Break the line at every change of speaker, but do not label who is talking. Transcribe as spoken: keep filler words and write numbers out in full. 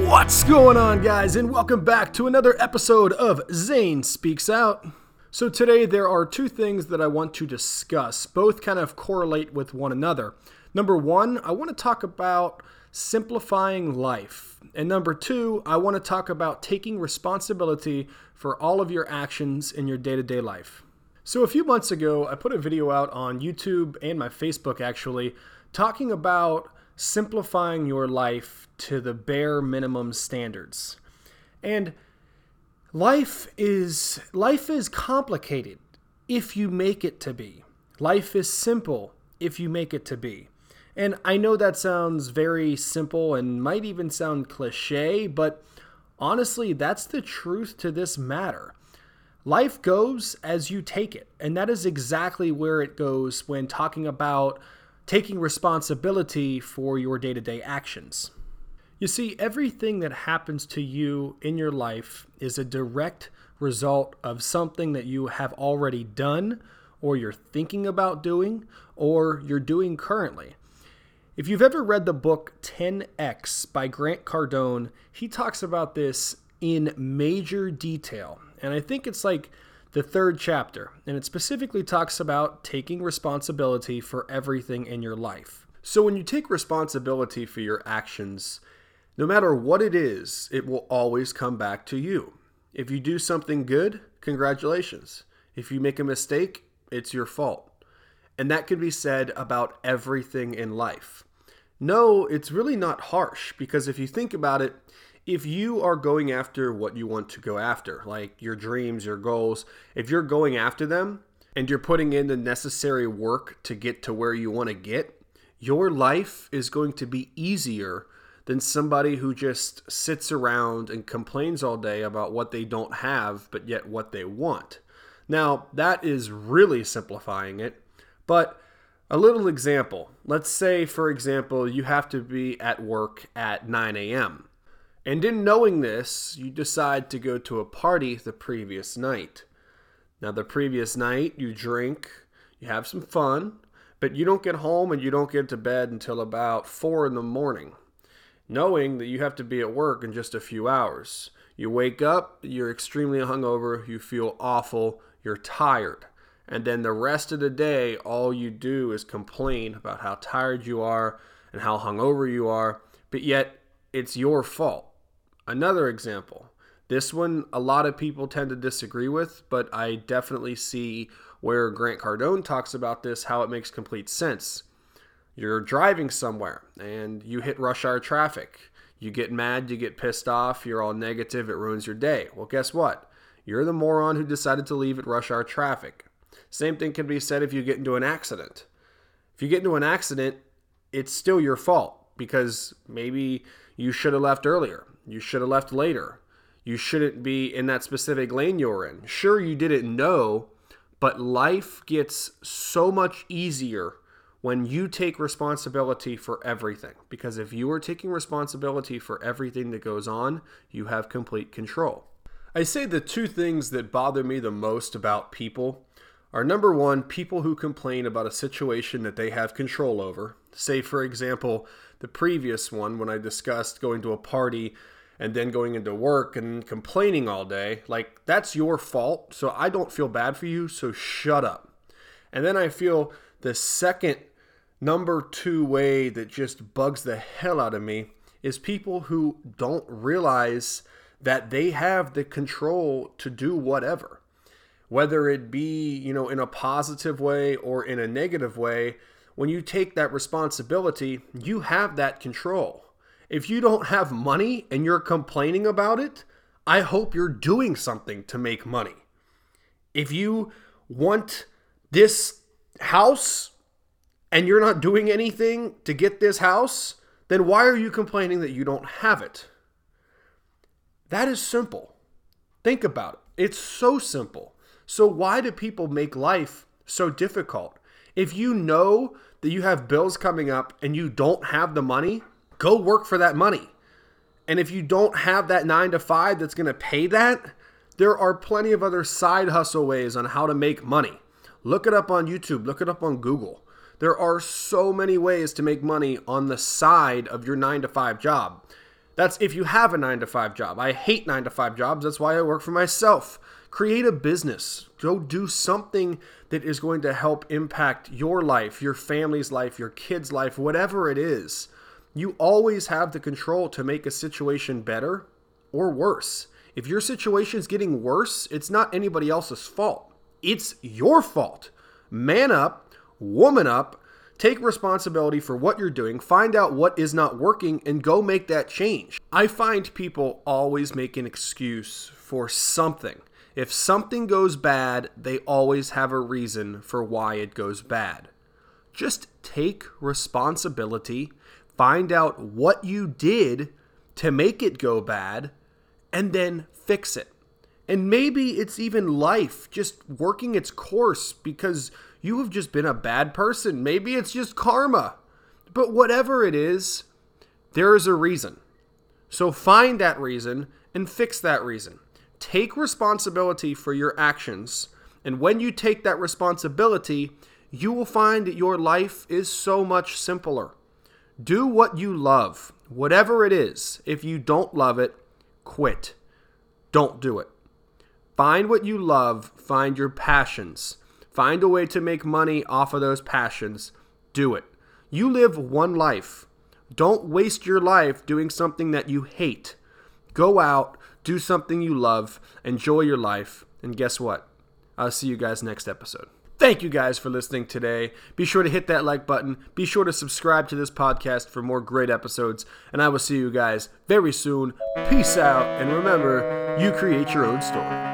What's going on, guys, and welcome back to another episode of Zane Speaks Out. So today there are two things that I want to discuss. Both kind of correlate with one another. Number one, I want to talk about simplifying life. And number two, I want to talk about taking responsibility for all of your actions in your day-to-day life. So a few months ago, I put a video out on YouTube and my Facebook actually, talking about simplifying your life to the bare minimum standards. And life is life is complicated if you make it to be. Life is simple if you make it to be. And I know that sounds very simple and might even sound cliche, but honestly, that's the truth to this matter. Life goes as you take it, and that is exactly where it goes when talking about taking responsibility for your day-to-day actions. You see, everything that happens to you in your life is a direct result of something that you have already done, or you're thinking about doing, or you're doing currently. If you've ever read the book ten X by Grant Cardone, he talks about this in major detail. And I think it's like the third chapter, and it specifically talks about taking responsibility for everything in your life. So when you take responsibility for your actions, no matter what it is, it will always come back to you. If you do something good, congratulations. If you make a mistake, it's your fault. And that could be said about everything in life. No, it's really not harsh, because if you think about it, if you are going after what you want to go after, like your dreams, your goals, if you're going after them and you're putting in the necessary work to get to where you want to get, your life is going to be easier than somebody who just sits around and complains all day about what they don't have, but yet what they want. Now, that is really simplifying it, but a little example. Let's say, for example, you have to be at work at nine a.m. And in knowing this, you decide to go to a party the previous night. Now, the previous night, you drink, you have some fun, but you don't get home and you don't get to bed until about four in the morning, knowing that you have to be at work in just a few hours. You wake up, you're extremely hungover, you feel awful, you're tired. And then the rest of the day, all you do is complain about how tired you are and how hungover you are, but yet it's your fault. Another example. This one, a lot of people tend to disagree with, but I definitely see where Grant Cardone talks about this, how it makes complete sense. You're driving somewhere and you hit rush hour traffic. You get mad, you get pissed off, you're all negative, it ruins your day. Well, guess what? You're the moron who decided to leave at rush hour traffic. Same thing can be said if you get into an accident. If you get into an accident, it's still your fault because maybe you should have left earlier. You should have left later. You shouldn't be in that specific lane you're in. Sure, you didn't know, but life gets so much easier when you take responsibility for everything. Because if you are taking responsibility for everything that goes on, you have complete control. I say the two things that bother me the most about people are, number one, people who complain about a situation that they have control over. Say, for example, the previous one when I discussed going to a party and then going into work and complaining all day. Like, that's your fault, so I don't feel bad for you, so shut up. And then I feel the second, number two way that just bugs the hell out of me is people who don't realize that they have the control to do whatever. Whether it be, you know, in a positive way or in a negative way, when you take that responsibility, you have that control. If you don't have money and you're complaining about it, I hope you're doing something to make money. If you want this house and you're not doing anything to get this house, then why are you complaining that you don't have it? That is simple. Think about it. It's so simple. So why do people make life so difficult? If you know that you have bills coming up and you don't have the money, go work for that money. And if you don't have that nine to five that's going to pay that, there are plenty of other side hustle ways on how to make money. Look it up on YouTube. Look it up on Google. There are so many ways to make money on the side of your nine to five job. That's if you have a nine to five job. I hate nine to five jobs. That's why I work for myself. Create a business. Go do something that is going to help impact your life, your family's life, your kids' life, whatever it is. You always have the control to make a situation better or worse. If your situation is getting worse, it's not anybody else's fault. It's your fault. Man up, woman up, take responsibility for what you're doing, find out what is not working, and go make that change. I find people always make an excuse for something. If something goes bad, they always have a reason for why it goes bad. Just take responsibility, find out what you did to make it go bad, and then fix it. And maybe it's even life just working its course because you have just been a bad person. Maybe it's just karma. But whatever it is, there is a reason. So find that reason and fix that reason. Take responsibility for your actions. And when you take that responsibility, you will find that your life is so much simpler. Do what you love, whatever it is. If you don't love it, quit. Don't do it. Find what you love. Find your passions. Find a way to make money off of those passions. Do it. You live one life. Don't waste your life doing something that you hate. Go out, do something you love, enjoy your life, and guess what? I'll see you guys next episode. Thank you guys for listening today. Be sure to hit that like button. Be sure to subscribe to this podcast for more great episodes, and I will see you guys very soon. Peace out, and remember, you create your own story.